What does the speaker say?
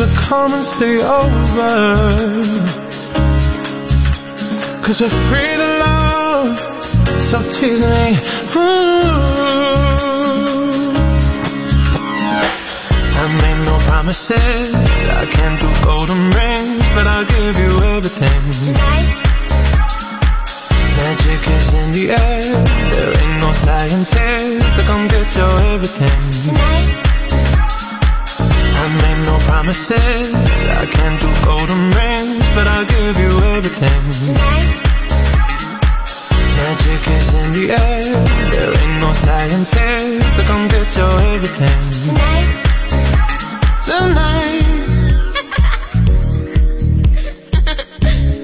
to come and stay over, 'cause we're free to love, so tease me. I made no promises, I can't do golden rings, but I'll give you everything. Tonight, magic is in the air, there ain't no scientist to come get your everything. tonight, I made no promises, I can't do golden rings, but I'll give you everything. tonight, Magic is in the air, there ain't no scientist